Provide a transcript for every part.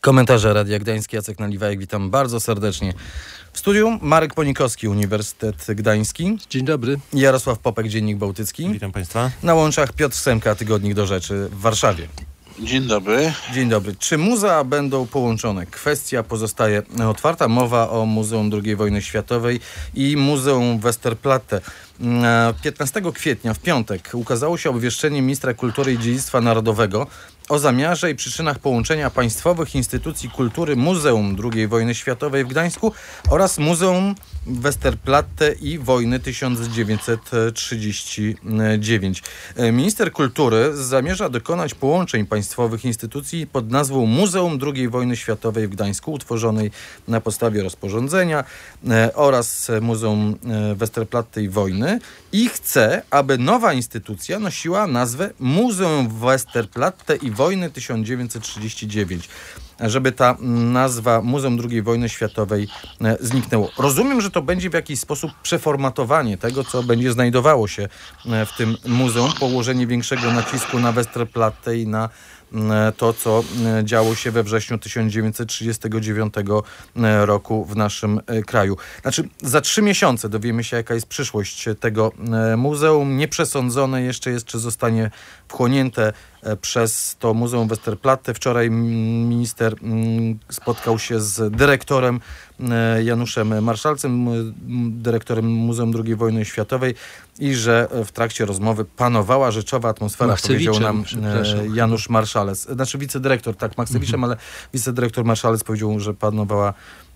Komentarze Radia Gdański, Jacek Naliwajek, witam bardzo serdecznie. W studiu Marek Ponikowski, Uniwersytet Gdański. Dzień dobry. Jarosław Popek, Dziennik Bałtycki. Witam Państwa. Na łączach Piotr Semka, Tygodnik do Rzeczy w Warszawie. Dzień dobry. Dzień dobry. Czy muzea będą połączone? Kwestia pozostaje otwarta. Mowa o Muzeum II Wojny Światowej i Muzeum Westerplatte. 15 kwietnia, w piątek, ukazało się obwieszczenie ministra kultury i dziedzictwa narodowego o zamiarze i przyczynach połączenia państwowych instytucji kultury Muzeum II Wojny Światowej w Gdańsku oraz Muzeum Westerplatte i Wojny 1939. Minister kultury zamierza dokonać połączeń państwowych instytucji pod nazwą Muzeum II Wojny Światowej w Gdańsku, utworzonej na podstawie rozporządzenia, oraz Muzeum Westerplatte i Wojny, i chce, aby nowa instytucja nosiła nazwę Muzeum Westerplatte i Wojny 1939. Żeby ta nazwa Muzeum II Wojny Światowej zniknęło. Rozumiem, że to będzie w jakiś sposób przeformatowanie tego, co będzie znajdowało się w tym muzeum, położenie większego nacisku na Westerplatte i na to, co działo się we wrześniu 1939 roku w naszym kraju. Znaczy, za 3 miesiące dowiemy się, jaka jest przyszłość tego muzeum. Nieprzesądzone jeszcze jest, czy zostanie wchłonięte przez to Muzeum Westerplatte. Wczoraj minister spotkał się z dyrektorem Januszem Marszalcem, dyrektorem Muzeum II Wojny Światowej, i że w trakcie rozmowy panowała rzeczowa atmosfera, powiedział nam Janusz Marszalec. Znaczy wicedyrektor, tak, Maksewiczem, ale wicedyrektor Marszalec powiedział, że panowała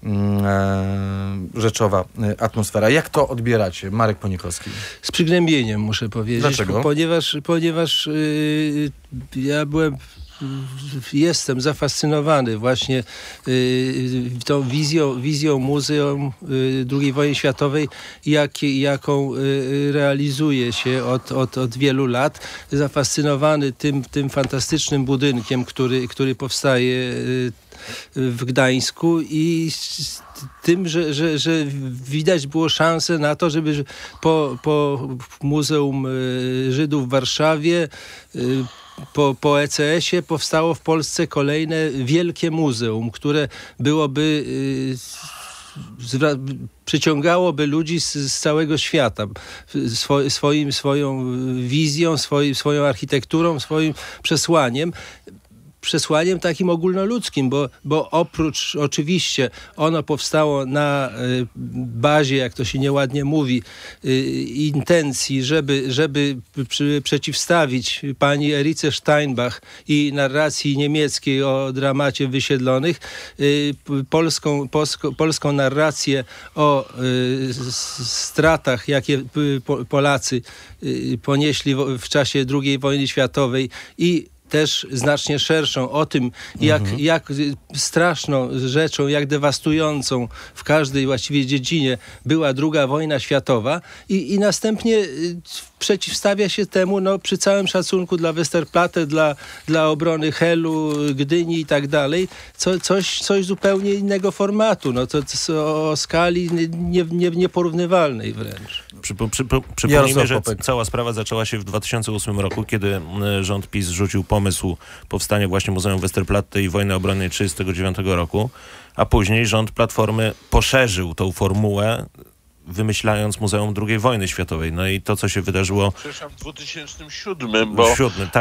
rzeczowa atmosfera. Jak to odbieracie, Marek Ponikowski? Z przygnębieniem, muszę powiedzieć. Dlaczego? Ponieważ ja jestem zafascynowany właśnie tą wizją Muzeum II Wojny Światowej, jaką realizuje się od wielu lat. Zafascynowany tym fantastycznym budynkiem, który powstaje w Gdańsku, i tym, że widać było szansę na to, żeby po Muzeum Żydów w Warszawie, po ECS-ie powstało w Polsce kolejne wielkie muzeum, które byłoby przyciągałoby ludzi z całego świata swoją wizją, swoją architekturą, swoim przesłaniem takim ogólnoludzkim, bo oprócz, oczywiście, ono powstało na bazie, jak to się nieładnie mówi, intencji, żeby przeciwstawić pani Erice Steinbach i narracji niemieckiej o dramacie wysiedlonych, polską narrację o stratach, jakie Polacy ponieśli w czasie II wojny światowej, i też znacznie szerszą o tym, jak straszną rzeczą, jak dewastującą w każdej właściwie dziedzinie była II wojna światowa, i następnie przeciwstawia się temu, przy całym szacunku dla Westerplatte, dla obrony Helu, Gdyni i tak dalej, coś zupełnie innego formatu, o skali nieporównywalnej wręcz. Przypomnijmy, że cała sprawa zaczęła się w 2008 roku, kiedy rząd PiS rzucił pomysł powstania właśnie Muzeum Westerplatte i Wojny Obronnej 1939 roku, a później rząd Platformy poszerzył tą formułę, wymyślając Muzeum II Wojny Światowej. No i to, co się wydarzyło... Przepraszam, w 2007, bo w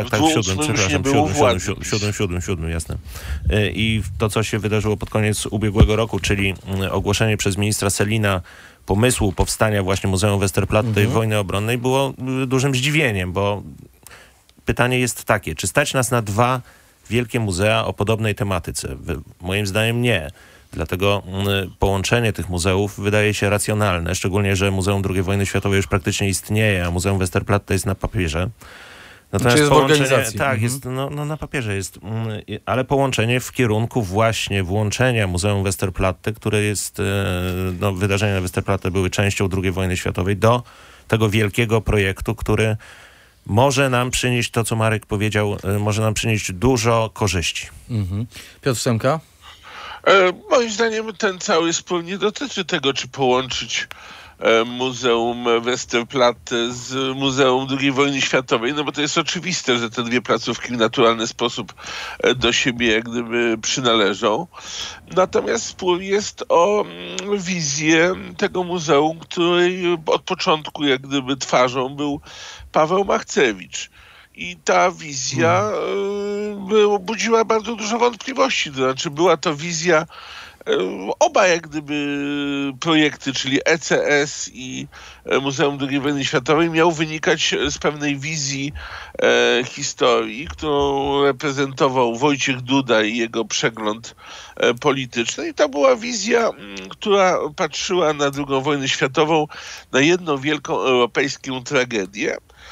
7, jasne. I to, co się wydarzyło pod koniec ubiegłego roku, czyli ogłoszenie przez ministra Sellina pomysłu powstania właśnie Muzeum Westerplatte i Wojny Obronnej, było dużym zdziwieniem, bo pytanie jest takie, czy stać nas na 2 wielkie muzea o podobnej tematyce? Moim zdaniem nie. Dlatego połączenie tych muzeów wydaje się racjonalne, szczególnie, że Muzeum II Wojny Światowej już praktycznie istnieje, a Muzeum Westerplatte jest na papierze. Natomiast jest połączenie, w organizacji. tak, jest, na papierze jest, ale połączenie w kierunku właśnie włączenia Muzeum Westerplatte, które jest, wydarzenia na Westerplatte były częścią II wojny światowej, do tego wielkiego projektu, który może nam przynieść to, co Marek powiedział, może nam przynieść dużo korzyści. Piotr Semka? Moim zdaniem ten cały spór nie dotyczy tego, czy połączyć Muzeum Westerplatte z Muzeum II Wojny Światowej, no bo to jest oczywiste, że te dwie placówki w naturalny sposób do siebie jak gdyby przynależą. Natomiast spór jest o wizję tego muzeum, której od początku jak gdyby twarzą był Paweł Machcewicz. I ta wizja budziła bardzo dużo wątpliwości. To znaczy była to wizja, oba jak gdyby projekty, czyli ECS i Muzeum II Wojny Światowej, miał wynikać z pewnej wizji historii, którą reprezentował Wojciech Duda i jego przegląd polityczny. I to była wizja, która patrzyła na II wojnę światową, na jedną wielką europejską tragedię,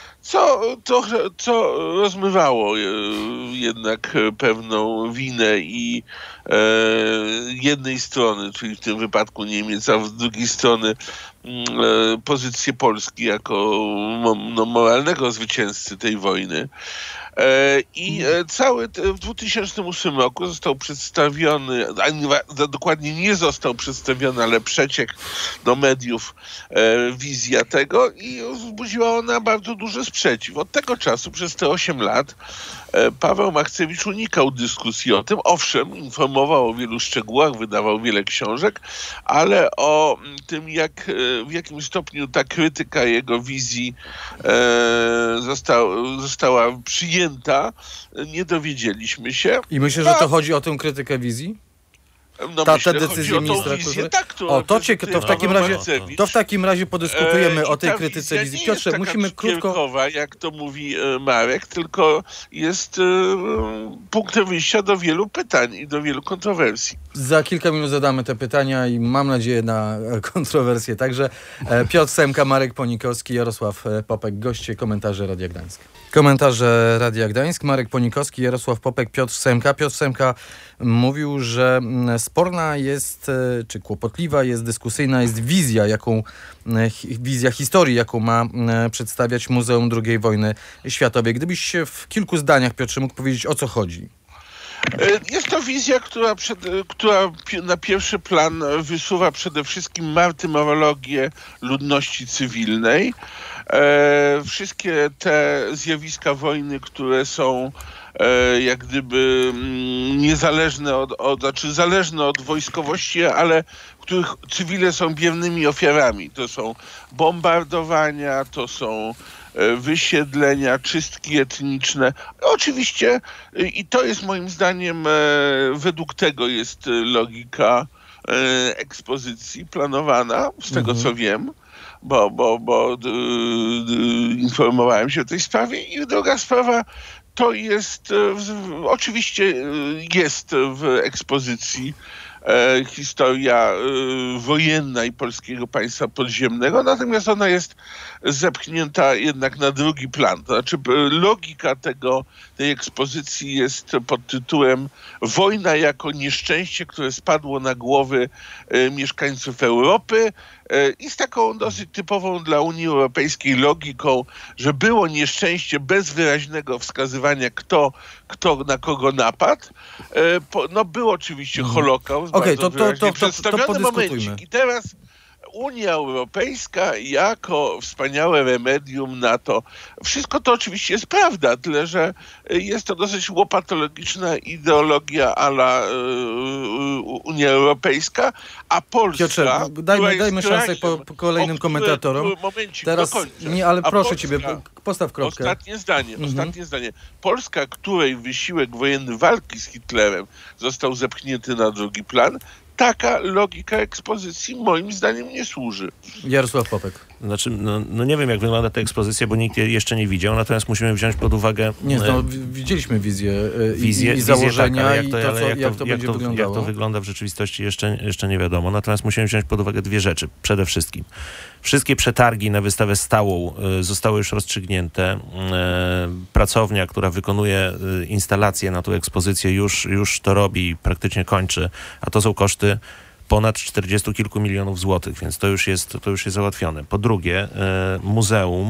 co rozmywało jednak pewną winę i jednej strony, czyli w tym wypadku Niemiec, a z drugiej strony pozycję Polski jako moralnego zwycięzcy tej wojny. I w 2008 roku został przedstawiony, a dokładnie nie został przedstawiony, ale przeciekł do mediów wizja tego i wzbudziła ona bardzo duży sprzeciw. Od tego czasu, przez te 8 lat, Paweł Machcewicz unikał dyskusji o tym. Owszem, informował o wielu szczegółach, wydawał wiele książek, ale o tym, w jakim stopniu ta krytyka jego wizji została przyjęta, nie dowiedzieliśmy się. I myślę, że to chodzi o tę krytykę wizji? Te decyzje ministra kultury. To w takim razie podyskutujemy o tej krytyce wizji. Piotrze, musimy krótko... jak to mówi Marek, tylko jest punktem wyjścia do wielu pytań i do wielu kontrowersji. Za kilka minut zadamy te pytania i mam nadzieję na kontrowersje. Także Piotr Semka, Marek Ponikowski, Jarosław Popek, goście komentarze Radia Gdańsk. Komentarze Radia Gdańsk, Marek Ponikowski, Jarosław Popek, Piotr Semka. Piotr Semka mówił, że sporna jest, czy kłopotliwa jest, dyskusyjna jest wizja historii, jaką ma przedstawiać Muzeum II Wojny Światowej. Gdybyś się w kilku zdaniach, Piotrze, mógł powiedzieć, o co chodzi? Jest to wizja, która na pierwszy plan wysuwa przede wszystkim martyrologię ludności cywilnej. Wszystkie te zjawiska wojny, które są jak gdyby niezależne zależne od wojskowości, ale których cywile są biernymi ofiarami. To są bombardowania, to są wysiedlenia, czystki etniczne. Oczywiście i to jest moim zdaniem, według tego jest logika ekspozycji planowana, z tego co wiem, bo informowałem się o tej sprawie. I druga sprawa to jest, oczywiście jest w ekspozycji historia wojenna i polskiego państwa podziemnego, natomiast ona jest zepchnięta jednak na drugi plan. To znaczy logika tej ekspozycji jest pod tytułem Wojna jako nieszczęście, które spadło na głowy mieszkańców Europy i z taką dosyć typową dla Unii Europejskiej logiką, że było nieszczęście bez wyraźnego wskazywania, kto na kogo napadł. Był oczywiście Holokaust, to przedstawiony momencik. I teraz Unia Europejska jako wspaniałe remedium na to. Wszystko to oczywiście jest prawda, tyle że jest to dosyć łopatologiczna ideologia a la Unia Europejska, a Polska... Piotrze, dajmy szansę po kolejnym komentatorom. Teraz, nie, ale proszę Polska, ciebie, postaw kropkę. Ostatnie zdanie. Polska, której wysiłek wojenny walki z Hitlerem został zepchnięty na drugi plan, taka logika ekspozycji moim zdaniem nie służy. Jarosław Popek. Znaczy, nie wiem, jak wygląda ta ekspozycja, bo nikt jej jeszcze nie widział, natomiast musimy wziąć pod uwagę... widzieliśmy wizję i założenia, tak, jak to będzie wyglądało. Jak to wygląda w rzeczywistości jeszcze nie wiadomo. Natomiast musimy wziąć pod uwagę dwie rzeczy. Przede wszystkim wszystkie przetargi na wystawę stałą zostały już rozstrzygnięte. Pracownia, która wykonuje instalację na tą ekspozycję już to robi i praktycznie kończy, a to są koszty ponad 40 kilku milionów złotych, więc to już jest załatwione. Po drugie, muzeum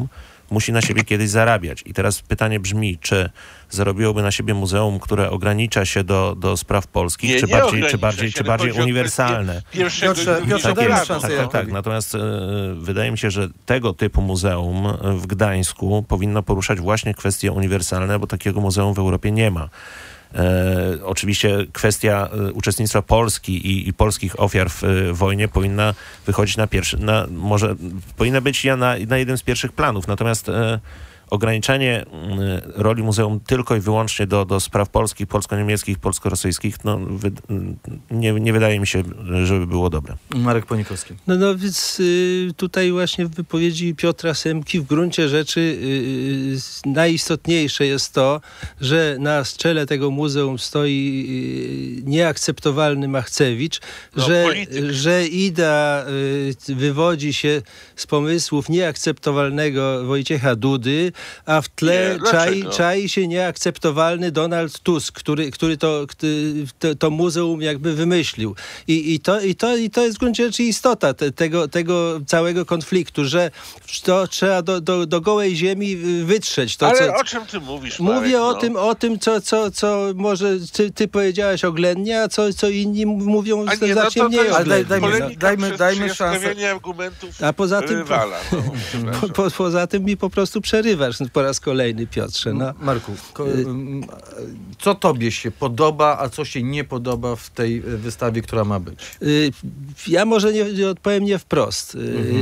musi na siebie kiedyś zarabiać. I teraz pytanie brzmi, czy zarobiłoby na siebie muzeum, które ogranicza się do spraw polskich, czy bardziej uniwersalne? Piotrze, dajmy szansę. Tak. Natomiast wydaje mi się, że tego typu muzeum w Gdańsku powinno poruszać właśnie kwestie uniwersalne, bo takiego muzeum w Europie nie ma. Oczywiście kwestia uczestnictwa Polski i polskich ofiar w wojnie powinna wychodzić może powinna być na jeden z pierwszych planów. Natomiast ograniczanie roli muzeum tylko i wyłącznie do spraw polskich, polsko-niemieckich, polsko-rosyjskich, nie wydaje mi się, żeby było dobre. Marek Ponikowski. No więc tutaj właśnie w wypowiedzi Piotra Semki w gruncie rzeczy najistotniejsze jest to, że na czele tego muzeum stoi nieakceptowalny Machcewicz, że idea wywodzi się z pomysłów nieakceptowalnego Wojciecha Dudy, a w tle czai się nieakceptowalny Donald Tusk, który to muzeum jakby wymyślił. I to jest w gruncie rzeczy istota tego całego konfliktu, że to trzeba do gołej ziemi wytrzeć. Ale o czym ty mówisz, Marek? Mówię o tym, co może ty powiedziałeś oględnie, a co inni mówią znacznie mniej oględnie. Dajmy szansę. A poza tym mi po prostu przerywasz po raz kolejny, Piotrze. No. Marku, co tobie się podoba, a co się nie podoba w tej wystawie, która ma być? Ja może nie odpowiem nie wprost.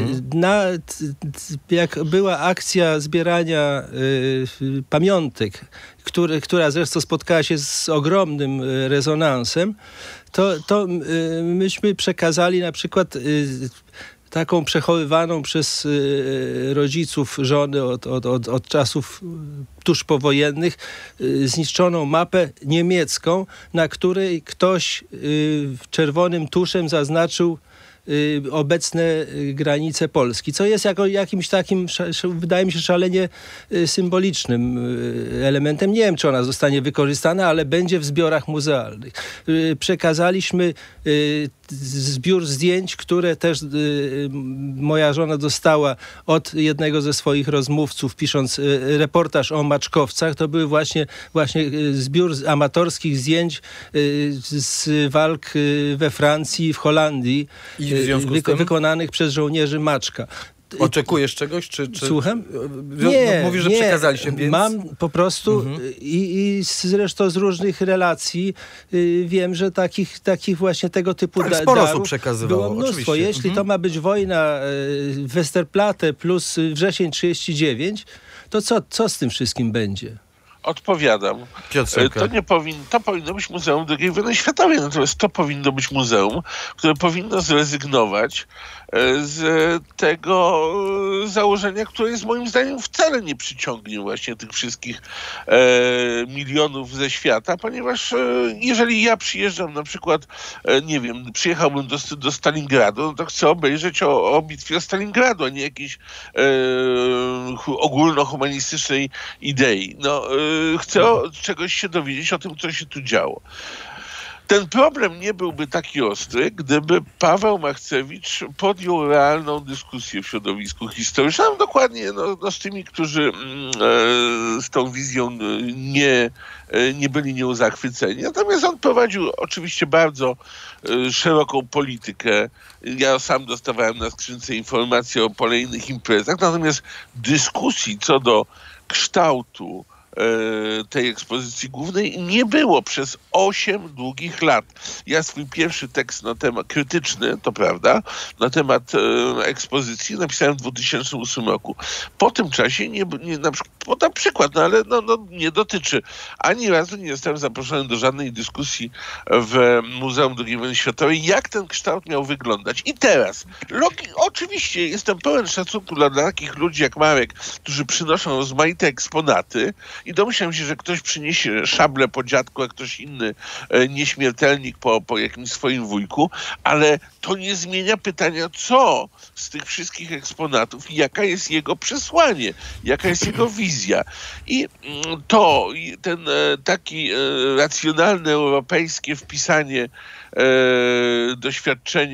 Jak była akcja zbierania pamiątek, która zresztą spotkała się z ogromnym rezonansem, to myśmy przekazali na przykład taką przechowywaną przez rodziców żony od czasów tuż powojennych zniszczoną mapę niemiecką, na której ktoś czerwonym tuszem zaznaczył obecne granice Polski, co jest jakimś takim, wydaje mi się, szalenie symbolicznym elementem. Nie wiem, czy ona zostanie wykorzystana, ale będzie w zbiorach muzealnych. Przekazaliśmy zbiór zdjęć, które też moja żona dostała od jednego ze swoich rozmówców, pisząc reportaż o maczkowcach. To były właśnie zbiór amatorskich zdjęć z walk we Francji, w Holandii, wykonanych przez żołnierzy Maczka. Oczekujesz czegoś? Czy... Słucham? Nie. Mówisz, że przekazaliście, więc... Mam po prostu i zresztą z różnych relacji wiem, że takich właśnie tego typu darów było mnóstwo. Oczywiście. Jeśli to ma być wojna Westerplatte plus wrzesień 1939, to co z tym wszystkim będzie? Odpowiadam. To powinno być Muzeum II Wojny Światowej, natomiast to powinno być muzeum, które powinno zrezygnować z tego założenia, które jest moim zdaniem wcale nie przyciągnie właśnie tych wszystkich milionów ze świata, ponieważ jeżeli ja przyjeżdżam na przykład, nie wiem, przyjechałbym do Stalingradu, no to chcę obejrzeć o bitwie o Stalingradu, a nie jakiejś ogólnohumanistycznej idei. Chcę czegoś się dowiedzieć o tym, co się tu działo. Ten problem nie byłby taki ostry, gdyby Paweł Machcewicz podjął realną dyskusję w środowisku historycznym, dokładnie z tymi, którzy z tą wizją nie byli nią zachwyceni. Natomiast on prowadził oczywiście bardzo szeroką politykę. Ja sam dostawałem na skrzynce informacje o kolejnych imprezach, natomiast dyskusji co do kształtu tej ekspozycji głównej nie było przez 8 długich lat. Ja swój pierwszy tekst na temat krytyczny, to prawda, na temat ekspozycji napisałem w 2008 roku. Po tym czasie na przykład, ale nie dotyczy. Ani razu nie zostałem zaproszony do żadnej dyskusji w Muzeum II Wojny Światowej, jak ten kształt miał wyglądać. I teraz, oczywiście jestem pełen szacunku dla takich ludzi jak Marek, którzy przynoszą rozmaite eksponaty i domyślam się, że ktoś przyniesie szablę po dziadku, a ktoś inny nieśmiertelnik po jakimś swoim wujku, ale to nie zmienia pytania, co z tych wszystkich eksponatów i jaka jest jego przesłanie, jaka jest jego wizja. I ten taki racjonalne, europejskie wpisanie doświadczenia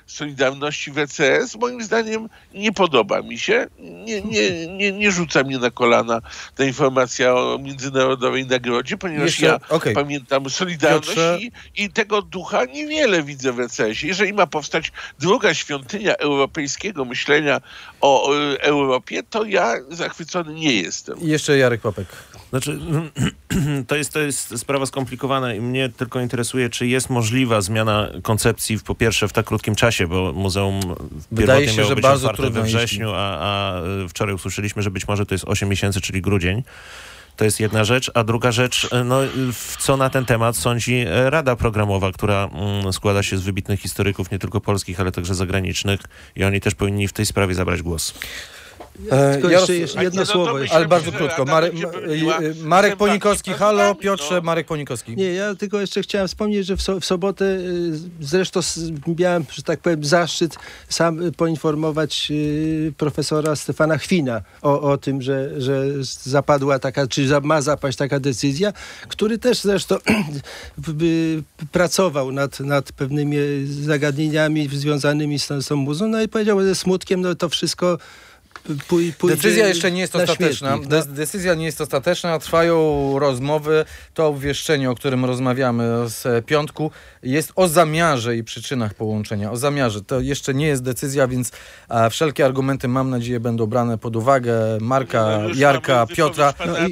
Solidarności w ECS, moim zdaniem nie podoba mi się. Nie rzuca mnie na kolana ta informacja o międzynarodowej nagrodzie, ponieważ pamiętam Solidarność i tego ducha niewiele widzę w ECS-ie. Jeżeli ma powstać druga świątynia europejskiego myślenia o Europie, to ja zachwycony nie jestem. I jeszcze Jarek Popek. Znaczy, to jest sprawa skomplikowana i mnie tylko interesuje, czy jest możliwa zmiana koncepcji po pierwsze w tak krótkim czasie, bo muzeum pierwotnie miało być otwarte we wrześniu, a wczoraj usłyszeliśmy, że być może to jest 8 miesięcy, czyli grudzień. To jest jedna rzecz, a druga rzecz, co na ten temat sądzi Rada Programowa, która składa się z wybitnych historyków, nie tylko polskich, ale także zagranicznych i oni też powinni w tej sprawie zabrać głos. Tylko jeszcze jedno słowo. Ale bardzo krótko. Marek Ponikowski, halo, Piotrze, Marek Ponikowski. Nie, ja tylko jeszcze chciałem wspomnieć, że w sobotę zresztą miałem, że tak powiem, zaszczyt sam poinformować profesora Stefana Chwina o tym, że zapadła taka, czy ma zapaść taka decyzja, który też zresztą pracował nad pewnymi zagadnieniami związanymi z tą muzeum, no i powiedział ze smutkiem, no to wszystko decyzja jeszcze nie jest ostateczna. Decyzja nie jest ostateczna. Trwają rozmowy. To obwieszczenie, o którym rozmawiamy z piątku, jest o zamiarze i przyczynach połączenia. O zamiarze. To jeszcze nie jest decyzja, więc wszelkie argumenty, mam nadzieję, będą brane pod uwagę. Marka, Jarka, Piotra.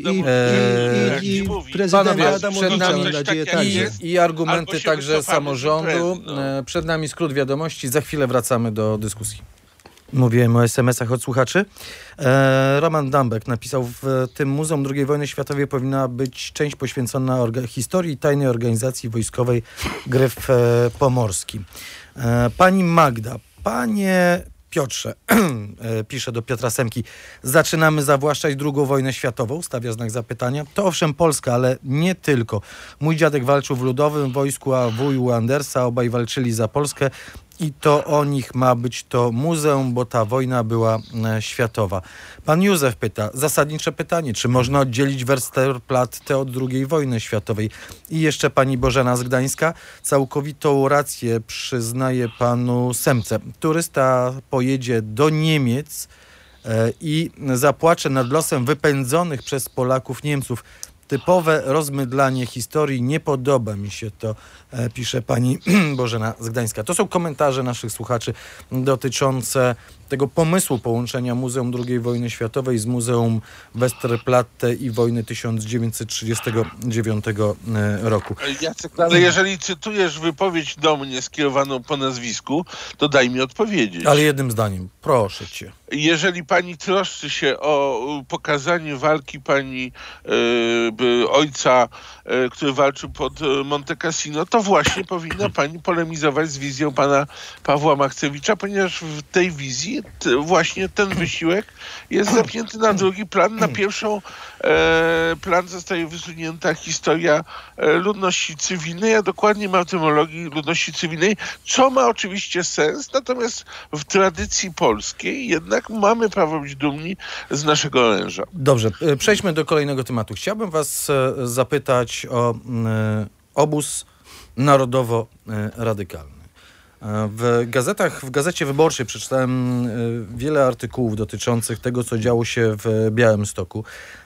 I prezydenta Adamowicza, mam nadzieję, także. I argumenty także samorządu. Przed nami skrót wiadomości. Za chwilę wracamy do dyskusji. Mówiłem o SMS-ach od słuchaczy. Roman Dambek napisał, w tym Muzeum II Wojny Światowej powinna być część poświęcona historii tajnej organizacji wojskowej Gryf Pomorski. Pani Magda, panie Piotrze, pisze do Piotra Semki, zaczynamy zawłaszczać II wojnę światową, stawia znak zapytania. To owszem Polska, ale nie tylko. Mój dziadek walczył w Ludowym Wojsku, a wuj u Andersa, obaj walczyli za Polskę. I to o nich ma być to muzeum, bo ta wojna była światowa. Pan Józef pyta, zasadnicze pytanie, czy można oddzielić Westerplatte od II wojny światowej? I jeszcze pani Bożena z Gdańska, całkowitą rację przyznaje panu Semce. Turysta pojedzie do Niemiec i zapłacze nad losem wypędzonych przez Polaków Niemców. Typowe rozmydlanie historii, nie podoba mi się to, pisze pani Bożena z Gdańska. To są komentarze naszych słuchaczy dotyczące tego pomysłu połączenia Muzeum II wojny światowej z Muzeum Westerplatte i wojny 1939 roku. Jacek, ale jeżeli cytujesz wypowiedź do mnie skierowaną po nazwisku, to daj mi odpowiedzieć. Ale jednym zdaniem, proszę cię. Jeżeli pani troszczy się o pokazanie walki pani ojca, który walczył pod Monte Cassino, to właśnie powinna pani polemizować z wizją pana Pawła Machcewicza, ponieważ w tej wizji właśnie ten wysiłek jest zepchnięty na drugi plan. Na pierwszą plan zostaje wysunięta historia ludności cywilnej, a dokładnie martyrologii ludności cywilnej, co ma oczywiście sens, natomiast w tradycji polskiej jednak mamy prawo być dumni z naszego oręża. Dobrze, przejdźmy do kolejnego tematu. Chciałbym was zapytać o obóz narodowo-radykalny. W Gazecie Wyborczej przeczytałem wiele artykułów dotyczących tego, co działo się w Białymstoku,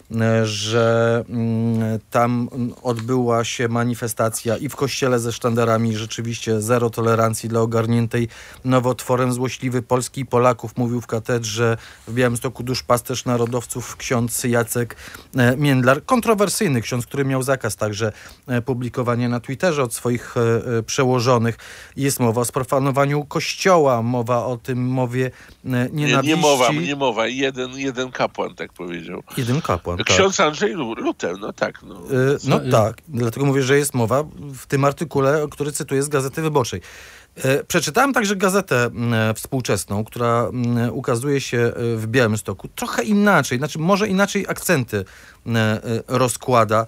że tam odbyła się manifestacja i w kościele ze sztandarami, rzeczywiście zero tolerancji dla ogarniętej nowotworem złośliwy Polski i Polaków, mówił w katedrze w Białymstoku duszpasterz narodowców ksiądz Jacek Międlar. Kontrowersyjny ksiądz, który miał zakaz także publikowania na Twitterze od swoich przełożonych. Jest mowa o sprofanowaniu kościoła, mowa o tym mowie nienawiści. Nie mowa. Jeden kapłan tak powiedział. Jeden kapłan. Ksiądz Andrzej Luter, tak. Tak, dlatego mówię, że jest mowa w tym artykule, który cytuję z Gazety Wyborczej. Przeczytałem także gazetę współczesną, która ukazuje się w Białymstoku. Trochę inaczej, znaczy może inaczej akcenty rozkłada,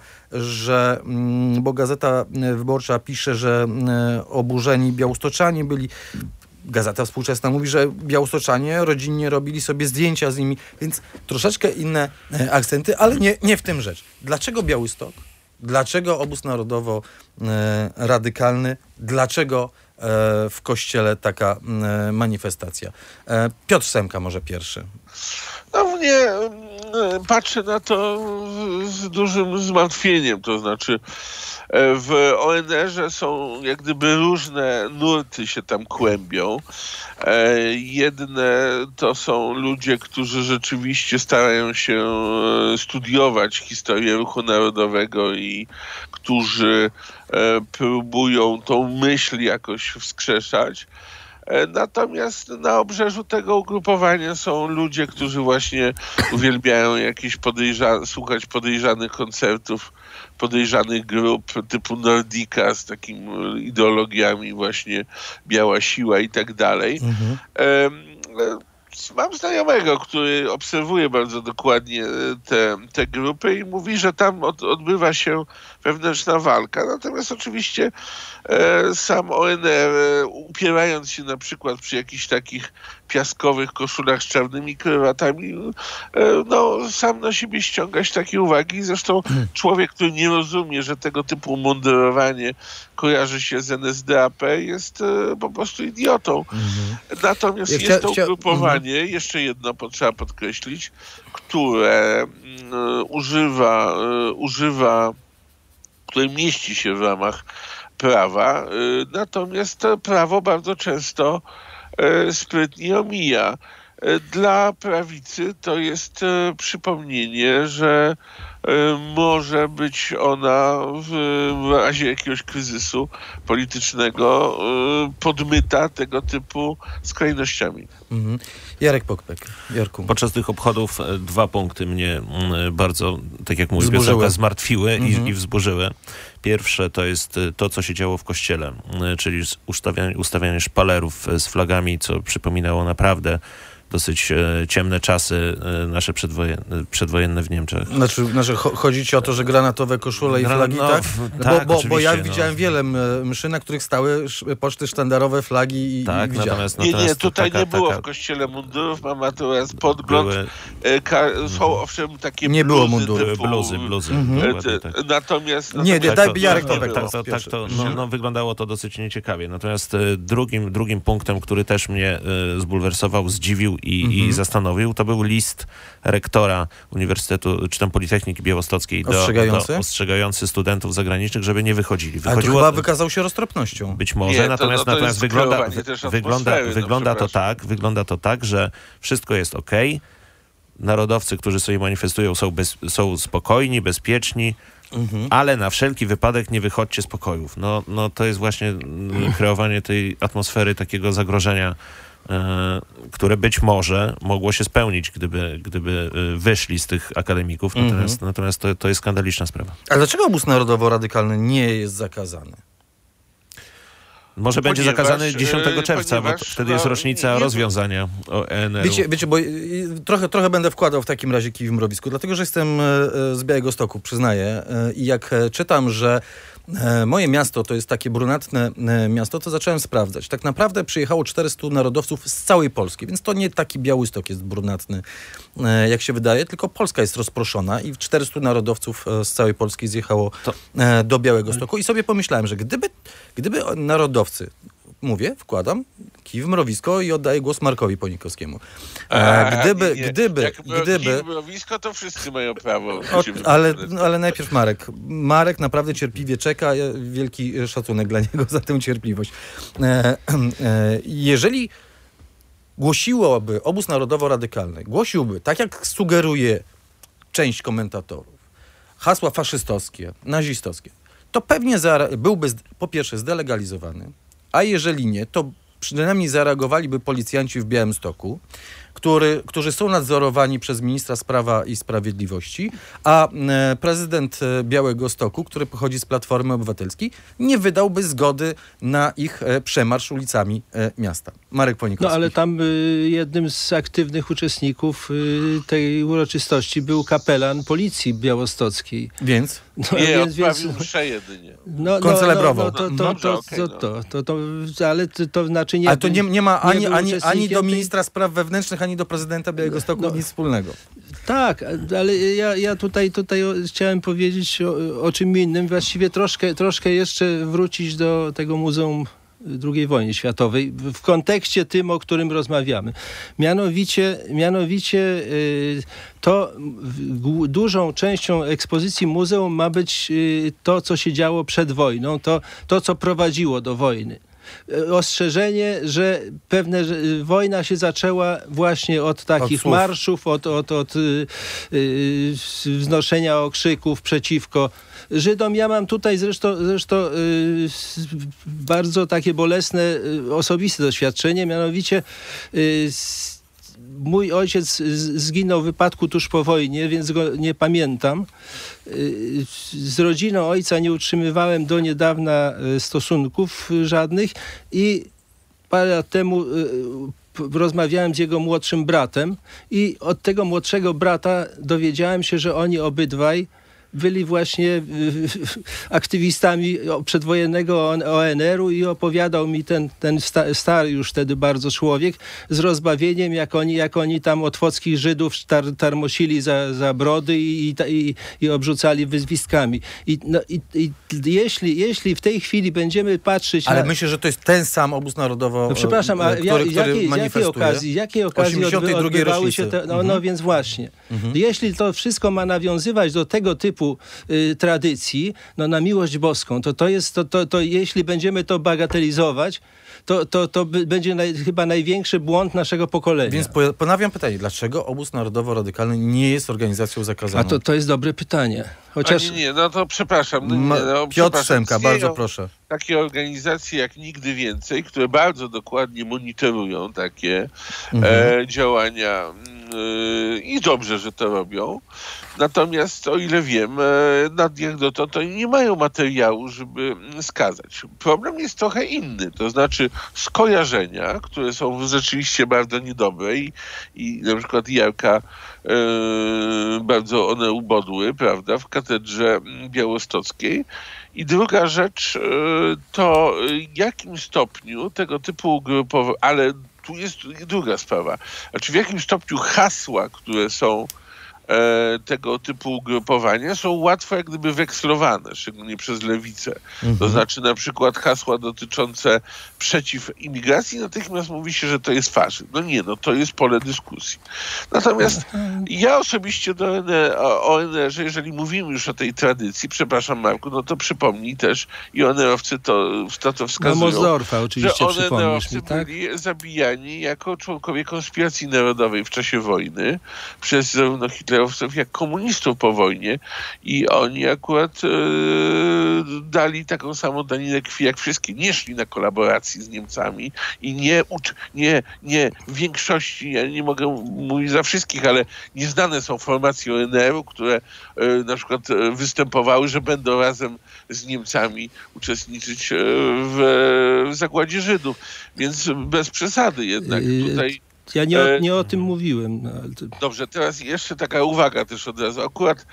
bo Gazeta Wyborcza pisze, że oburzeni białostoczanie byli. Gazeta Współczesna mówi, że białostoczanie rodzinnie robili sobie zdjęcia z nimi, więc troszeczkę inne akcenty, ale nie w tym rzecz. Dlaczego Białystok? Dlaczego obóz narodowo-radykalny? Dlaczego w kościele taka manifestacja. Piotr Semka może pierwszy. No mnie patrzę na to z dużym zmartwieniem, to znaczy w ONR-ze są jak gdyby różne nurty się tam kłębią. Jedne to są ludzie, którzy rzeczywiście starają się studiować historię ruchu narodowego i którzy próbują tą myśl jakoś wskrzeszać. Natomiast na obrzeżu tego ugrupowania są ludzie, którzy właśnie uwielbiają jakieś słuchać podejrzanych koncertów, podejrzanych grup typu Nordika z takimi ideologiami właśnie Biała Siła i tak dalej. Mam znajomego, który obserwuje bardzo dokładnie te grupy i mówi, że tam odbywa się wewnętrzna walka. Natomiast oczywiście sam ONR, upierając się na przykład przy jakichś takich piaskowych koszulach z czarnymi krywatami, sam na siebie ściągać takie uwagi. Zresztą człowiek, który nie rozumie, że tego typu mundurowanie kojarzy się z NSDAP, jest po prostu idiotą. Natomiast jest to ugrupowanie, jeszcze jedno trzeba podkreślić, które które mieści się w ramach prawa, natomiast to prawo bardzo często sprytnie omija. Dla prawicy to jest przypomnienie, że może być ona w razie jakiegoś kryzysu politycznego podmyta tego typu skrajnościami. Jarek Pokpek. Jarku. Podczas tych obchodów 2 punkty mnie bardzo, tak jak mówi Piosenka, zmartwiły i wzburzyły. Pierwsze to jest to, co się działo w kościele, czyli ustawianie szpalerów z flagami, co przypominało naprawdę dosyć ciemne czasy nasze przedwojenne w Niemczech. Znaczy chodzi ci o to, że granatowe koszule i flagi, tak? Tak, bo ja widziałem wiele mszy, na których stały poczty sztandarowe, flagi i tak, natomiast nie, tutaj nie było w kościele mundurów, mam natomiast podgląd. Są owszem takie nie było mundurów. Bluzy. Tak. Natomiast... Nie, daj Jarek wyglądało to dosyć nieciekawie. Natomiast drugim punktem, który też mnie zbulwersował, zdziwił i zastanowił, to był list rektora Uniwersytetu, czy tam Politechniki Białostockiej ostrzegający studentów zagranicznych, żeby nie wychodzili. Ale to chyba wykazał się roztropnością. Być może, natomiast wygląda to tak, że wszystko jest okej. Narodowcy, którzy sobie manifestują, są spokojni, bezpieczni, ale na wszelki wypadek nie wychodźcie z pokojów. No to jest właśnie kreowanie tej atmosfery takiego zagrożenia, które być może mogło się spełnić, gdyby wyszli z tych akademików. Natomiast to jest skandaliczna sprawa. Ale dlaczego obóz narodowo-radykalny nie jest zakazany? Może będzie zakazany 10 czerwca, bo wtedy jest rocznica rozwiązania ONR-u. Wiecie, bo trochę będę wkładał w takim razie kij w mrowisku, dlatego że jestem z Białegostoku, przyznaję. I jak czytam, że moje miasto to jest takie brunatne miasto, to zacząłem sprawdzać. Tak naprawdę przyjechało 400 narodowców z całej Polski, więc to nie taki Białystok jest brunatny, jak się wydaje, tylko Polska jest rozproszona i 400 narodowców z całej Polski zjechało do Białegostoku. I sobie pomyślałem, że gdyby narodowcy, wkładam kij w mrowisko i oddaję głos Markowi Ponikowskiemu. Gdyby... kij w mrowisko, to wszyscy mają prawo. Ale najpierw Marek. Marek naprawdę cierpliwie czeka. Wielki szacunek dla niego za tę cierpliwość. Jeżeli głosiłoby obóz narodowo-radykalny, głosiłby, tak jak sugeruje część komentatorów, hasła faszystowskie, nazistowskie, to pewnie byłby po pierwsze zdelegalizowany, a jeżeli nie, to przynajmniej zareagowaliby policjanci w Białymstoku, którzy są nadzorowani przez ministra Prawa i Sprawiedliwości, a prezydent Białegostoku, który pochodzi z Platformy Obywatelskiej, nie wydałby zgody na ich przemarsz ulicami miasta. Marek Ponikowski. No ale tam jednym z aktywnych uczestników tej uroczystości był kapelan policji białostockiej. Więc? Odprawił mszę jedynie. Koncelebrował. Ale to znaczy nie... Ale to nie ma ani do ministra spraw wewnętrznych, ani do prezydenta Białegostoku nic wspólnego. Tak, ale ja tutaj chciałem powiedzieć o czym innym. Właściwie troszkę jeszcze wrócić do tego Muzeum II wojny światowej w kontekście tym, o którym rozmawiamy. Mianowicie to dużą częścią ekspozycji muzeum ma być to, co się działo przed wojną, to co prowadziło do wojny. Ostrzeżenie, że wojna się zaczęła właśnie od takich marszów, od wznoszenia okrzyków przeciwko Żydom. Ja mam tutaj zresztą bardzo takie bolesne, osobiste doświadczenie, mianowicie mój ojciec zginął w wypadku tuż po wojnie, więc go nie pamiętam. Z rodziną ojca nie utrzymywałem do niedawna stosunków żadnych i parę lat temu rozmawiałem z jego młodszym bratem i od tego młodszego brata dowiedziałem się, że oni obydwaj byli właśnie aktywistami przedwojennego ONR-u i opowiadał mi ten stary już wtedy bardzo człowiek z rozbawieniem, jak oni tam otwockich Żydów tarmosili za brody i obrzucali wyzwiskami. Jeśli w tej chwili będziemy patrzeć Ale myślę, że to jest ten sam obóz narodowo, no przepraszam, a jakiej okazji odbywały się te... No więc właśnie. Jeśli to wszystko ma nawiązywać do tego typu tradycji, no na miłość boską, to jeśli będziemy to bagatelizować, to będzie chyba największy błąd naszego pokolenia. Więc ponawiam pytanie, dlaczego obóz narodowo-radykalny nie jest organizacją zakazaną? A to jest dobre pytanie. Chociaż... No to przepraszam. Piotr Szemka, bardzo proszę. Takie organizacje jak Nigdy Więcej, które bardzo dokładnie monitorują takie działania i dobrze, że to robią. Natomiast o ile wiem, jak dotąd to nie mają materiału, żeby skazać. Problem jest trochę inny, to znaczy skojarzenia, które są rzeczywiście bardzo niedobre i na przykład Jarka bardzo one ubodły, prawda, w katedrze białostockiej. I druga rzecz to w jakim stopniu tego typu ugrupowania, ale tu jest druga sprawa, znaczy w jakim stopniu hasła, które są tego typu ugrupowania są łatwo jak gdyby wekslowane, szczególnie przez lewicę. To znaczy na przykład hasła dotyczące przeciw imigracji, natychmiast mówi się, że to jest faszyzm. To jest pole dyskusji. Natomiast ja osobiście o ONR-ze, jeżeli mówimy już o tej tradycji, przepraszam Marku, no to przypomnij też i ONR-owcy to wskazują, Mozdorfa oczywiście, że ONR-owcy byli zabijani jako członkowie konspiracji narodowej w czasie wojny przez zarówno hitlerowców, jak komunistów po wojnie i oni akurat dali taką samą daninę krwi jak wszystkie. Nie szli na kolaboracji z Niemcami i nie w większości, ja nie mogę mówić za wszystkich, ale nieznane są formacje ONR-u, które na przykład występowały, że będą razem z Niemcami uczestniczyć w zagładzie Żydów. Więc bez przesady jednak tutaj... Ja nie o tym mówiłem. Dobrze, teraz jeszcze taka uwaga też od razu. Akurat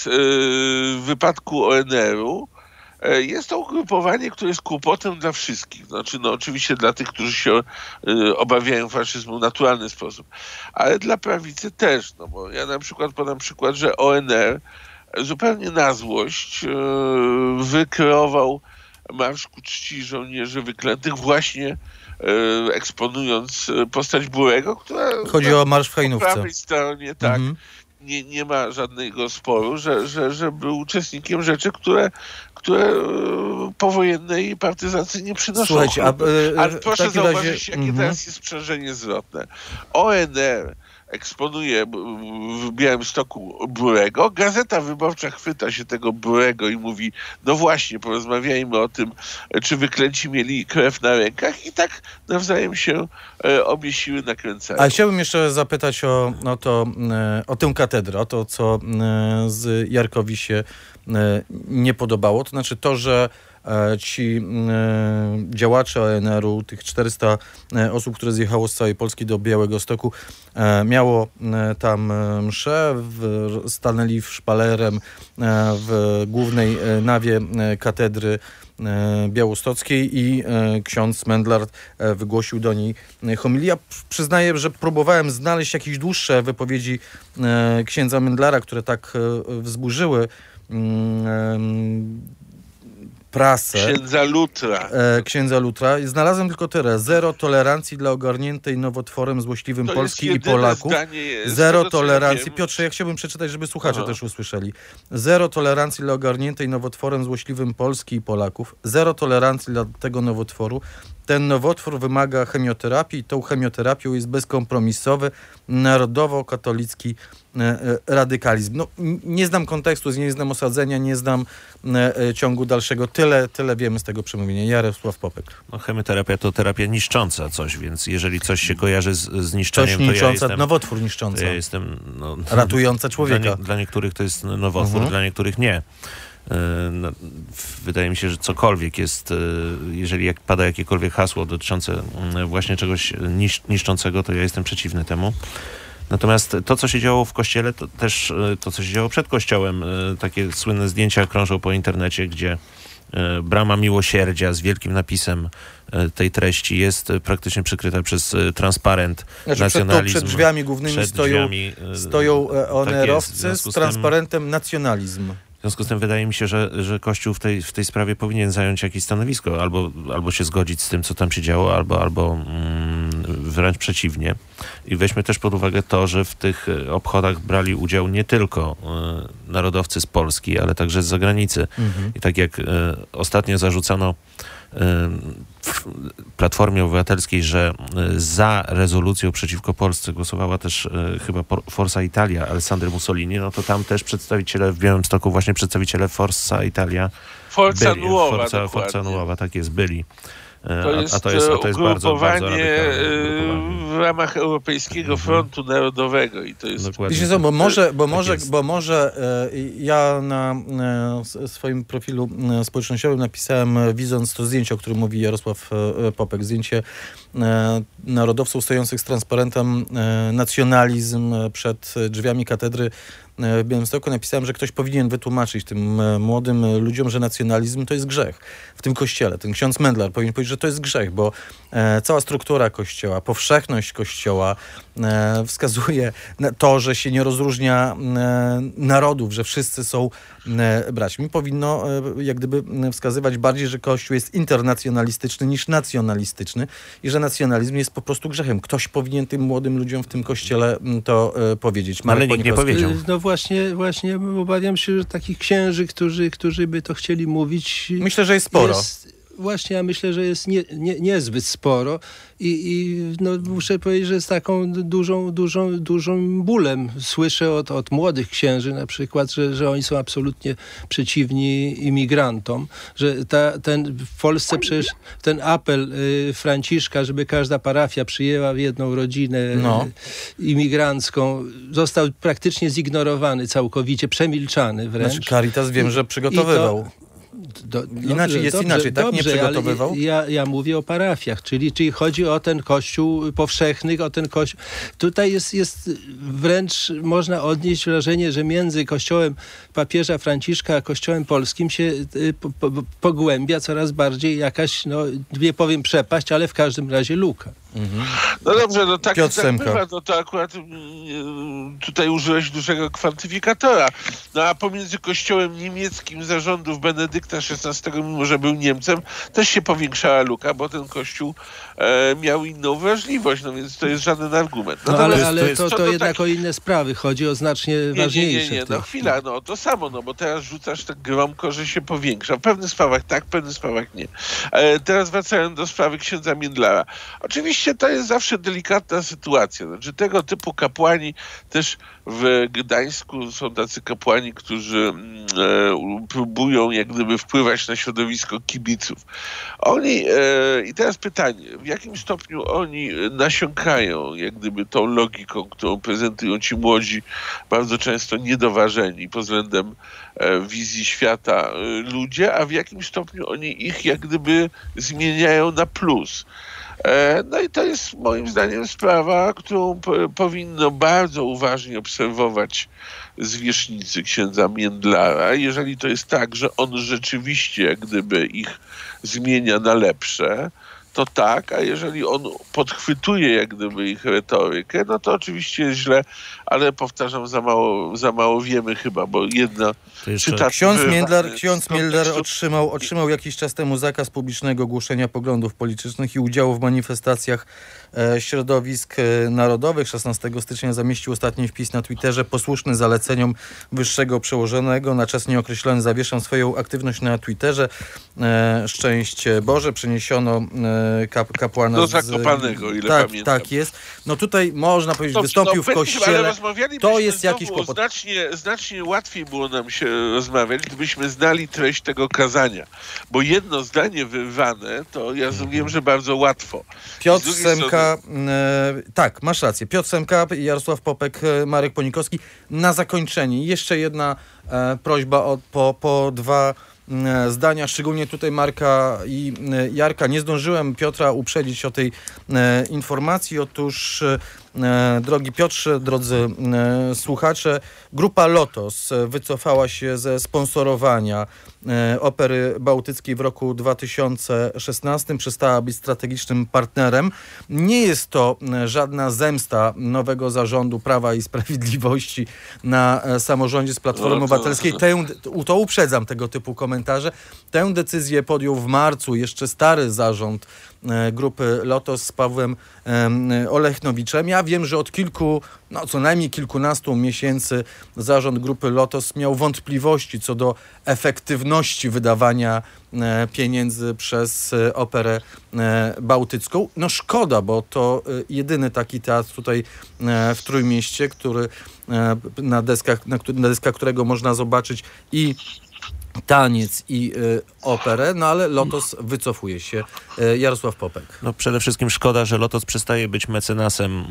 w wypadku ONR-u jest to ugrupowanie, które jest kłopotem dla wszystkich. Znaczy, oczywiście dla tych, którzy się obawiają faszyzmu w naturalny sposób. Ale dla prawicy też. Bo ja na przykład podam przykład, że ONR zupełnie na złość wykreował Marsz ku czci żołnierzy wyklętych właśnie eksponując postać Burego, która... Chodzi o marsz w Hajnówce. Po prawej stronie, tak. Nie ma żadnego sporu, że był uczestnikiem rzeczy, które powojennej partyzacji nie przynoszą. Słuchajcie, ale proszę zauważyć, jakie teraz jest sprzężenie zwrotne. ONR eksponuje w Białymstoku Burego. Gazeta Wyborcza chwyta się tego Burego i mówi, no właśnie, porozmawiajmy o tym, czy wyklęci mieli krew na rękach i tak nawzajem się obie siły nakręcają. Ale chciałbym jeszcze zapytać o tę katedrę, o to, co z Jarkowi się nie podobało. To znaczy to, że ci działacze ONR-u, tych 400 osób, które zjechało z całej Polski do Białegostoku, miało tam mszę, stanęli szpalerem w głównej nawie katedry białostockiej i ksiądz Mendlart wygłosił do niej homilię. Ja przyznaję, że próbowałem znaleźć jakieś dłuższe wypowiedzi księdza Mendlara, które tak wzburzyły prasę księdza Lutra. Znalazłem tylko tyle. Zero tolerancji dla ogarniętej nowotworem złośliwym To Polski jest i Polaków. Zero tolerancji. Ja Piotrze, ja chciałbym przeczytać, żeby słuchacze też usłyszeli. Zero tolerancji dla ogarniętej nowotworem złośliwym Polski i Polaków. Zero tolerancji dla tego nowotworu. Ten nowotwór wymaga chemioterapii i tą chemioterapią jest bezkompromisowy, narodowo-katolicki radykalizm. No, nie znam kontekstu, nie znam osadzenia, nie znam ciągu dalszego. Tyle wiemy z tego przemówienia. Jarosław Popek. No, chemioterapia to terapia niszcząca coś, więc jeżeli coś się kojarzy z niszczeniem, coś niszcząca, to ja jestem... Nowotwór niszczący. Ja jestem... ratująca człowieka. Dla niektórych to jest nowotwór, dla niektórych nie. Wydaje mi się, że cokolwiek jest, jeżeli pada jakiekolwiek hasło dotyczące właśnie czegoś niszczącego, to ja jestem przeciwny temu. Natomiast to, co się działo w kościele, to też to, co się działo przed kościołem, takie słynne zdjęcia krążą po internecie, gdzie brama miłosierdzia z wielkim napisem tej treści jest praktycznie przykryta przez transparent nacjonalizm. Przed drzwiami głównymi stoją ONR-owcy z transparentem nacjonalizm. W związku z tym wydaje mi się, że Kościół w tej sprawie powinien zająć jakieś stanowisko, albo się zgodzić z tym, co tam się działo, albo wręcz przeciwnie. I weźmy też pod uwagę to, że w tych obchodach brali udział nie tylko narodowcy z Polski, ale także z zagranicy. I tak jak ostatnio zarzucano Platformie Obywatelskiej, że za rezolucją przeciwko Polsce głosowała też chyba Forza Italia, Alessandro Mussolini, no to tam też przedstawiciele w Białymstoku, właśnie przedstawiciele Forza Italia Forza Nuova, tak jest, byli. To jest ugrupowanie w ramach Europejskiego Frontu Narodowego i to jest... Wiecie co, bo może ja na swoim profilu społecznościowym napisałem, widząc to zdjęcie, o którym mówi Jarosław Popek, zdjęcie narodowców stojących z transparentem nacjonalizm przed drzwiami katedry w Białymstoku, napisałem, że ktoś powinien wytłumaczyć tym młodym ludziom, że nacjonalizm to jest grzech. W tym kościele. Ten ksiądz Mendlar powinien powiedzieć, że to jest grzech, bo cała struktura kościoła, powszechność kościoła wskazuje na to, że się nie rozróżnia narodów, że wszyscy są braćmi. Powinno jak gdyby wskazywać bardziej, że kościół jest internacjonalistyczny niż nacjonalistyczny i że nacjonalizm jest po prostu grzechem. Ktoś powinien tym młodym ludziom w tym kościele to powiedzieć. Ale nikt nie powiedział. No właśnie obawiam się, że takich księży, którzy by to chcieli mówić... Myślę, że jest sporo. Właśnie ja myślę, że jest niezbyt sporo i no, muszę powiedzieć, że z taką dużą bólem słyszę od młodych księży na przykład, że oni są absolutnie przeciwni imigrantom, że w Polsce przecież ten apel Franciszka, żeby każda parafia przyjęła jedną rodzinę imigrancką, został praktycznie zignorowany całkowicie, przemilczany wręcz. Znaczy Caritas wiem, że przygotowywał. Inaczej, tak? Nie przygotowywał? Ja mówię o parafiach, czyli chodzi o ten kościół powszechny, o ten kościół. Tutaj jest wręcz można odnieść wrażenie, że między kościołem papieża Franciszka a kościołem polskim się pogłębia coraz bardziej jakaś, no nie powiem przepaść, ale w każdym razie luka. No dobrze, no tak bywa, no to akurat tutaj użyłeś dużego kwantyfikatora. No a pomiędzy kościołem niemieckim zarządów Benedykta XVI, mimo że był Niemcem, też się powiększała luka, bo ten kościół miał inną wrażliwość, no więc to jest żaden argument. No ale to jednak o inne sprawy chodzi, o znacznie ważniejsze. Nie, no chwila, no to samo, no bo teraz rzucasz tak gromko, że się powiększa. W pewnych sprawach tak, w pewnych sprawach nie. Teraz wracając do sprawy księdza Międlara. Oczywiście to jest zawsze delikatna sytuacja. Znaczy tego typu kapłani też w Gdańsku są tacy kapłani, którzy próbują jak gdyby wpływać na środowisko kibiców. I teraz pytanie, w jakim stopniu oni nasiąkają jak gdyby tą logiką, którą prezentują ci młodzi, bardzo często niedoważeni pod względem wizji świata ludzie, a w jakim stopniu oni ich jak gdyby zmieniają na plus. No i to jest moim zdaniem sprawa, którą powinno bardzo uważnie obserwować zwierzchnicy księdza Międlara. Jeżeli to jest tak, że on rzeczywiście jak gdyby ich zmienia na lepsze, to tak, a jeżeli on podchwytuje jak gdyby ich retorykę, no to oczywiście jest źle, ale powtarzam, za mało wiemy chyba, bo jedna cytat... Ksiądz Mielder otrzymał jakiś czas temu zakaz publicznego głoszenia poglądów politycznych i udziału w manifestacjach środowisk narodowych. 16 stycznia zamieścił ostatni wpis na Twitterze: posłuszny zaleceniom wyższego przełożonego, na czas nieokreślony zawieszam swoją aktywność na Twitterze. Szczęść Boże, przeniesiono kapłana do Zakopanego, ile pamiętam. Tak jest. No tutaj można powiedzieć, wystąpił w kościele. To jest jakiś kłopot. Znacznie łatwiej było nam się rozmawiać, gdybyśmy znali treść tego kazania. Bo jedno zdanie wyrwane, to ja wiem, że bardzo łatwo. Piotr Semka, tak, masz rację. Piotr Semka, Jarosław Popek, Marek Ponikowski. Na zakończenie jeszcze jedna prośba po dwa zdania, szczególnie tutaj Marka i Jarka. Nie zdążyłem Piotra uprzedzić o tej informacji. Otóż, drogi Piotrze, drodzy słuchacze, grupa Lotos wycofała się ze sponsorowania Opery Bałtyckiej w roku 2016. Przestała być strategicznym partnerem. Nie jest to żadna zemsta nowego zarządu Prawa i Sprawiedliwości na samorządzie z Platformy Obywatelskiej. To uprzedzam tego typu komentarze. Tę decyzję podjął w marcu jeszcze stary zarząd grupy Lotos z Pawłem Olechnowiczem. Ja wiem, że od co najmniej kilkunastu miesięcy zarząd grupy Lotos miał wątpliwości co do efektywności wydawania pieniędzy przez Operę Bałtycką. No szkoda, bo to jedyny taki teatr tutaj w Trójmieście, który na deskach którego można zobaczyć i taniec i operę, no ale Lotos wycofuje się. Jarosław Popek. No przede wszystkim szkoda, że Lotos przestaje być mecenasem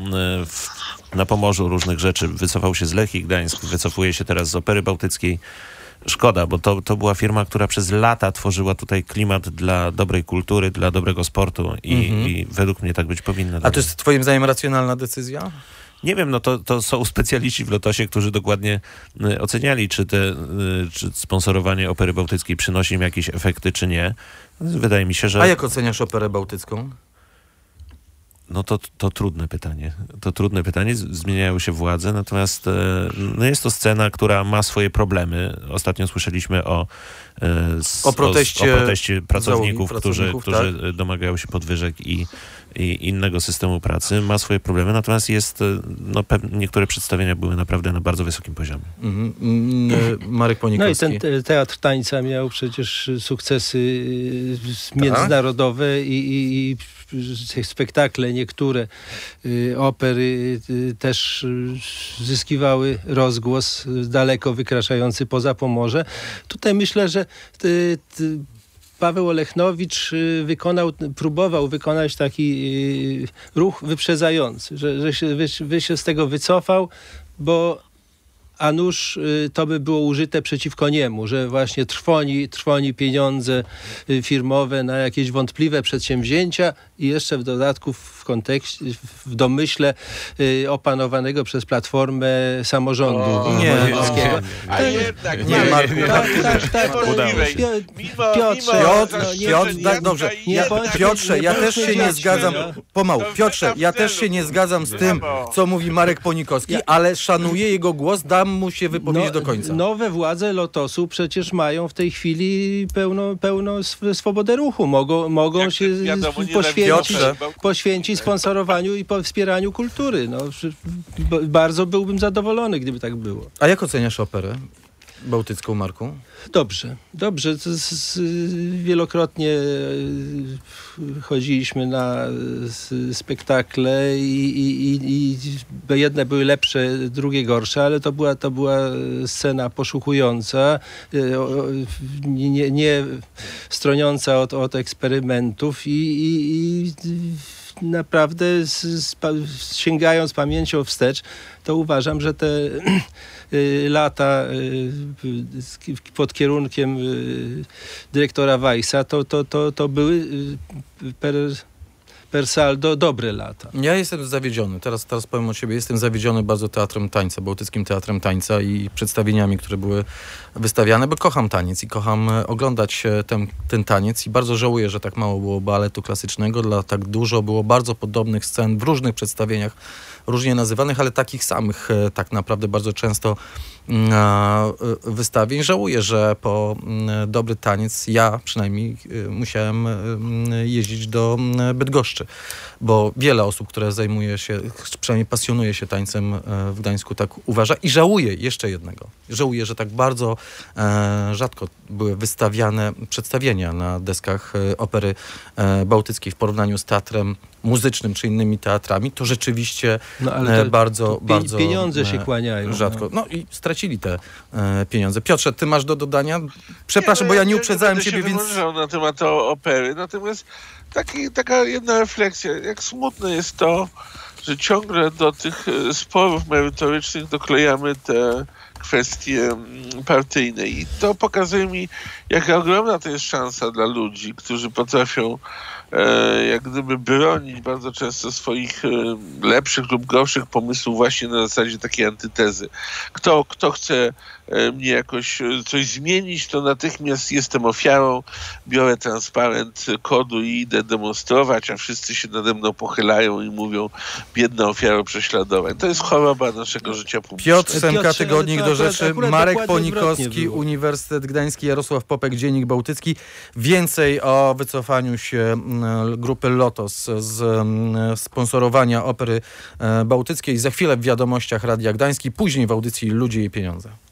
na Pomorzu różnych rzeczy. Wycofał się z Lechii Gdańsk, wycofuje się teraz z Opery Bałtyckiej. Szkoda, bo to była firma, która przez lata tworzyła tutaj klimat dla dobrej kultury, dla dobrego sportu i według mnie tak być powinno. A to jest twoim zdaniem racjonalna decyzja? Nie wiem, no to są specjaliści w Lotosie, którzy dokładnie oceniali, czy sponsorowanie Opery Bałtyckiej przynosi im jakieś efekty, czy nie. Wydaje mi się, że... A jak oceniasz Operę Bałtycką? No to trudne pytanie. To trudne pytanie. Zmieniają się władze, natomiast jest to scena, która ma swoje problemy. Ostatnio słyszeliśmy o proteście pracowników, którzy tak domagają się podwyżek i innego systemu pracy. Ma swoje problemy, natomiast niektóre przedstawienia były naprawdę na bardzo wysokim poziomie. Marek Ponikowski. No i ten teatr tańca miał przecież sukcesy międzynarodowe i spektakle, niektóre opery też zyskiwały rozgłos daleko wykraczający poza Pomorze. Tutaj myślę, że Paweł Olechnowicz próbował wykonać taki ruch wyprzedzający, że się z tego wycofał, bo a nuż to by było użyte przeciwko niemu, że właśnie trwoni pieniądze firmowe na jakieś wątpliwe przedsięwzięcia i jeszcze w dodatku w domyśle opanowanego przez Platformę samorządu wojewódzkiego. A jednak nie, Marku. Piotrze, ja też się nie zgadzam. Pomału. Piotrze, ja też się nie zgadzam z tym, co mówi Marek Ponikowski, ale szanuję jego głos, dam mu się wypowiedzieć do końca. Nowe władze Lotosu przecież mają w tej chwili pełno swobodę ruchu. Mogą się poświęcić sponsorowaniu i wspieraniu kultury. No, bardzo byłbym zadowolony, gdyby tak było. A jak oceniasz Operę Bałtycką, Marku? Dobrze. Wielokrotnie chodziliśmy na spektakle i jedne były lepsze, drugie gorsze, ale to była scena poszukująca, nie stroniąca od eksperymentów i naprawdę sięgając pamięcią wstecz, to uważam, że te lata pod kierunkiem dyrektora Weissa to były per saldo dobre lata. Ja jestem zawiedziony. Teraz powiem o siebie. Jestem zawiedziony bardzo Teatrem Tańca, Bałtyckim Teatrem Tańca i przedstawieniami, które były wystawiane, bo kocham taniec i kocham oglądać ten taniec i bardzo żałuję, że tak mało było baletu klasycznego, dla tak dużo było bardzo podobnych scen w różnych przedstawieniach, różnie nazywanych, ale takich samych tak naprawdę bardzo często wystawień. Żałuję, że po dobry taniec ja przynajmniej musiałem jeździć do Bydgoszczy, bo wiele osób, które zajmuje się, przynajmniej pasjonuje się tańcem w Gdańsku, tak uważa i żałuję jeszcze jednego. Żałuję, że tak bardzo rzadko były wystawiane przedstawienia na deskach Opery Bałtyckiej w porównaniu z teatrem muzycznym czy innymi teatrami. To rzeczywiście bardzo pieniądze się kłaniają. Rzadko. No i stracili te pieniądze. Piotrze, ty masz do dodania? Przepraszam, bo ja nie uprzedzałem ciebie, więc... Nie na temat opery, natomiast taka jedna refleksja. Jak smutne jest to, że ciągle do tych sporów merytorycznych doklejamy te kwestie partyjne. I to pokazuje mi, jaka ogromna to jest szansa dla ludzi, którzy potrafią jak gdyby bronić bardzo często swoich lepszych lub gorszych pomysłów właśnie na zasadzie takiej antytezy. Kto chce mnie jakoś coś zmienić, to natychmiast jestem ofiarą, biorę transparent kodu i idę demonstrować, a wszyscy się nade mną pochylają i mówią: biedna ofiaro prześladowań. To jest choroba naszego życia publicznego. Piotr Semka, Tygodnik do Rzeczy, Marek Ponikowski, Uniwersytet Gdański, Jarosław Popek, Dziennik Bałtycki. Więcej o wycofaniu się grupy Lotos z sponsorowania Opery Bałtyckiej za chwilę w wiadomościach Radia Gdański, później w audycji Ludzie i Pieniądze.